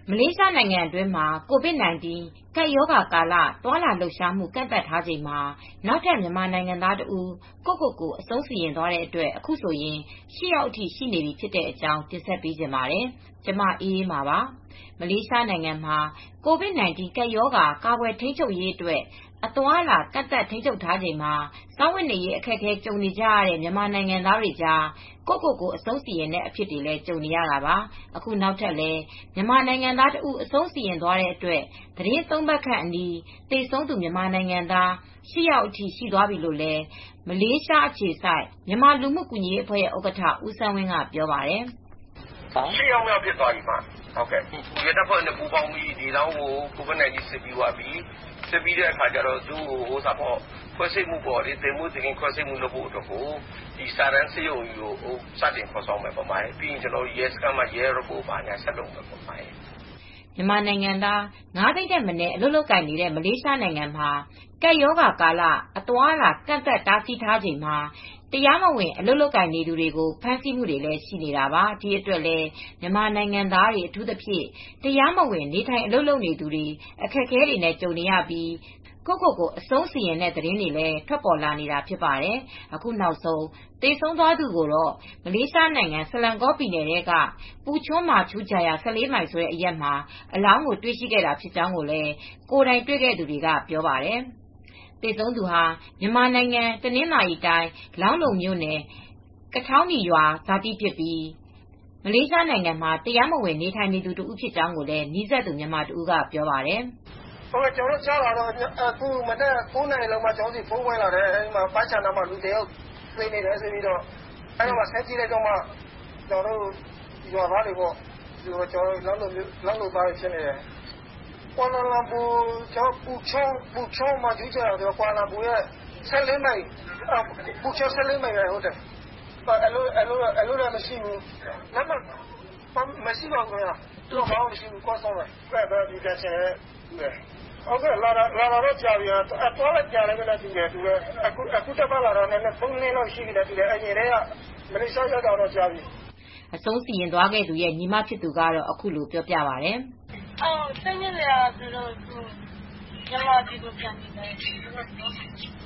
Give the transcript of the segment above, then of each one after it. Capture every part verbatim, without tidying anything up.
မလေးရှားနိုင်ငံအတွင်းမှာ ကိုဗစ် ၁၉ ကပ်ရောဂါကာလ သွားလာလှုပ်ရှားမှု ကန့်သတ်ထားချိန်မှာ နောက်ထပ် မြန်မာနိုင်ငံသားတဦး ကိုယ့်ကိုယ်ကို အဆုံးစီရင်သွားတဲ့အတွက် အခုဆိုရင် ၈ ယောက်အထိ ရှိနေပြီဖြစ်တဲ့အကြောင်း တင်ဆက်ပေးချင်ပါတယ်။ ဗွီအိုအေမြန်မာပိုင်းသတင်းထောက် မအေးအေးမာက သတင်းပေးပို့ထားပါတယ်။ မလေးရှားနိုင်ငံမှာ ကိုဗစ် ၁၉ ကပ်ရောဂါ ကာကွယ်ထိန်းချုပ်ရေးအတွက် အသွားအလာ ကန့်သတ်ထိန်းချုပ်ထားချိန်မှာ စားဝတ်နေရေး အခက်အခဲ ကြုံနေကြရတဲ့ မြန်မာနိုင်ငံသားတွေကြား ကိုယ့်ကိုယ်ကို အဆုံးစီရင်တဲ့ အဖြစ်တွေလည်း ကြုံနေရတာပါ။ အခုနောက်ထပ်လည်း မြန်မာနိုင်ငံသားတဦး အဆုံးစီရင်သွားတဲ့အတွက် သီတင်း သုံး ပတ်ခန့်အနီး သေဆုံးသူ မြန်မာနိုင်ငံသား ၈ ယောက်အထိ ရှိသွားပြီလို့လည်း မလေးရှားအခြေစိုက် မြန်မာလူမှုကူညီရေးအဖွဲ့ရဲ့ ဥက္ကဋ္ဌ ဦးစန်းဝင်းက ပြောပါတယ်။ "၈ ယောက်မြောက်ဖြစ်သွားပြီ။ ရဲတပ်ဖွဲ့နဲ့ ပူးပေါင်းပြီး ဒီအလောင်းကို ကိုဗစ် ၁၉ စစ်ပြီးသွားပြီ။ သူ့ကို ခွဲစိတ်မှု သေမှုသေခင်း ခွဲစိတ်မှုလုပ်ဖို့အတွက်ကို စာတန်းဆေးရုံကြီးကို စတင်ခေါ်ဆောင်မယ်။ ပြီးရင် ရဲစခန်းမှာ ရဲ report ဆက်လုပ်မယ်။" မြန်မာနိုင်ငံသား ၅ သိန်းထက်မနည်း အလုပ်လုပ်ကိုင်နေတဲ့ မလေးရှားနိုင်ငံမှာ ကပ်ရောဂါကာလ အသွားအလာ ကန့်သတ်တားဆီးထားချိန်မှာ တရားမဝင် အလုပ်လုပ်ကိုင်နေသူတွေကို ဖမ်းဆီးမှုတွေလည်း ရှိနေတာပါ။ ဒီအတွက်လည်း မြန်မာနိုင်ငံသားတွေ အထူးသဖြင့် တရားမဝင် နေထိုင်အလုပ်လုပ်နေသူတွေ အခက်အခဲတွေနဲ့ ကြုံနေရပြီး ကိုယ့်ကိုယ်ကို အဆုံးစီရင်တဲ့ သတင်းတွေလည်း ထွက်ပေါ်လာနေတာ ဖြစ်ပါတယ်။ အခုနောက်ဆုံး သေဆုံးသွားသူကိုတော့ မလေးရှားနိုင်ငံ ဆလန်ကောပြည်နယ်ထဲက ပူချွန်းမာထူးဂျာယာ ၁၄ မိုင်ဆိုတဲ့ အရပ်မှာ အလောင်းကို တွေ့ရှိခဲ့တာ ဖြစ်ကြောင်းလည်း ကိုယ်တိုင်တွေ့ခဲ့သူတွေက ပြောပါတယ်။ သေဆုံးသူဟာ မြန်မာနိုင်ငံ တနင်္သာရီတိုင်း လောင်းလုံမြို့နယ် ကထောင်းနီရွာဇာတိဖြစ်ပြီး မလေးရှားနိုင်ငံမှာ တရားမဝင် နေထိုင်နေသူတဦး ဖြစ်ကြောင်းလည်း နီးစပ်သူ မြန်မာတဦးက ပြောပါတယ်။ "ကျနော်တို့ ကြားတာတော့ အခုမနက် ၉ နာရီလောက်မှာ ကျနော်တို့ဆီ ဖုန်းဝင်လာတယ်။ ပန်းခြံနားမှာ လူတယောက်သေနေတယ်ဆိုပြီး ဆင်းကြည့်လိုက်တော့မှ ကျနော်တို့ ရွာသားတွေပေါ့။ လောင်းလုံသားတွေ ဖြစ်နေတယ်။ ကွာလာလမ်ပူ ပူချွန်းမာထူးဂျာယာဆိုတာ ကွာလာလမ်ပူရဲ့ ၁၄ မိုင်ဘက် ဟုတ်တယ်။ အလုပ်လည်း မရှိဘူး။ လက်မှတ်မရှိပါဘူး။ သူက ဘာမှမရှိဘူး။ ကော့စောင်းကပါ။ ဒီကန်ရှယ်က လာတာတော့ကြာပြီ။ သွားလိုက်ပြန်လိုက်နဲ့ တူတယ်။ အခုတပတ်လာတာ သုံးနှစ်လောက်ရှိပြီ။ အရင်ကတည်းက မလေးရှားရောက်တာတော့ ကြာပြီ။ " အဆုံးစီရင်သွားသူရဲ့ ညီမဖြစ်သူကတော့ အခုလိုပြောပြပါတယ်။ "စိတ်ညစ်စရာက မြန်မာပြည်ကို ပြန်ချင်တယ်။ ပိုက်ဆံ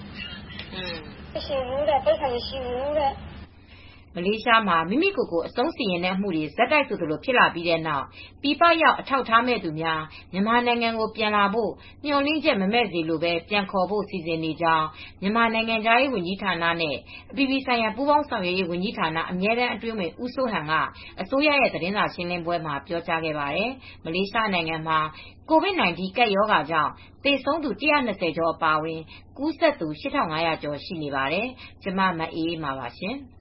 မရှိဘူးတဲ့။" မလေးရှားမှာ မိမိကိုယ်ကိုယ် အဆုံးစီရင်တဲ့အမှုတွေ ဆက်တိုက်ဆိုသလို ဖြစ်လာပြီးတဲ့နောက် ပြည်ပရောက် အထောက်အထားမဲ့သူများ မြန်မာနိုင်ငံကို ပြန်လာဖို့ မျှော်လင့်ချက်မမဲ့စေလိုဘဲ ပြန်ခေါ်ဖို့ စီစဉ်နေကြောင်း မြန်မာနိုင်ငံခြားရေးဝန်ကြီးဌာနနဲ့ အပြည်ပြည်ဆိုင်ရာ ပူးပေါင်းဆောင်ရွက်ရေး ဝန်ကြီးဌာန အမြဲတမ်းအတွင်းဝန် ဦးစိုးဟန်က အစိုးရရဲ့ သတင်းစာရှင်းလင်းပွဲမှာ ပြောကြားခဲ့ပါတယ်။ မလေးရှားနိုင်ငံမှာ ကိုဗစ် ၁၉ ကပ်ရောဂါကြောင့် သေဆုံးသူ ၁၂၀ ကျော် အပါအဝင် ကူးစက်သူ ၈,၅၀၀ ကျော် ရှိနေပါတယ်။ ဗွီအိုအေမြန်မာပိုင်းသတင်းထောက် မအေးအေးမာက သတင်းပေးပို့ထားပါတယ်။